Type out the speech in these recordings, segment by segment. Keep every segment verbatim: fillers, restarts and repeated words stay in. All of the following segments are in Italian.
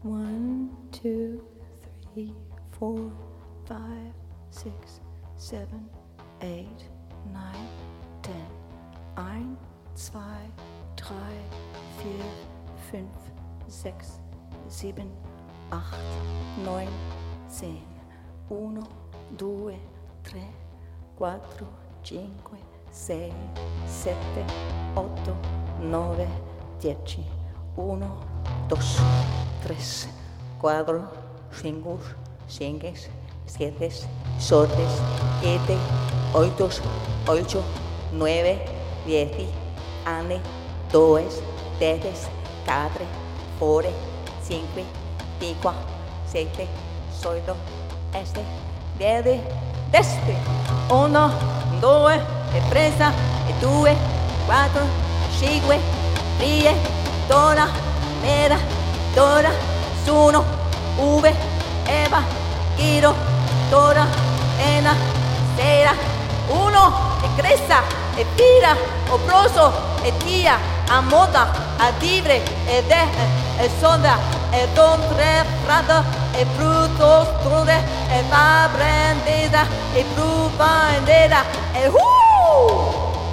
One, two, three, four, five, six, seven, eight, nine, ten. Ein, zwei, drei, vier, fünf, sechs, sieben, acht, neun, zehn. Uno, due, tre, quattro, cinque, sei, sette, otto, nove, dieci. Uno, dos, tres, cuatro, cinco, seis, siete, siete, siete, ocho, ocho, nueve, diez, uno, dos, tres, cuatro, cuatro, cinco, sei, sette, otto, dieci, destra. Uno, due, tre, due, quattro, cinque, sei, Dora, Mera, Dora, Suno, Uve, Eva, Giro, Dora, Ena, Sera, Uno, e Cressa, e Pira, Oproso, e Tia, Amoda, Adivre, e De, e Soda, e Don Tre, Frada, e Bruto, Strude, e Va Brandeda, e Bru Bandera, e Hu!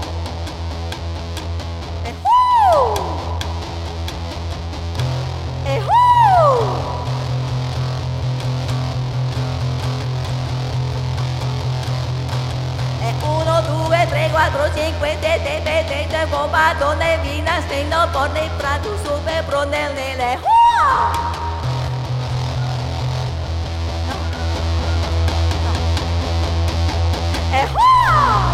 E Hu! E Hu! E uno, due, tre, quattro, cinque, sette, sette, sette, bombato, nevina, stendo, porne, prato, super, pronelle, Hu! E Hu!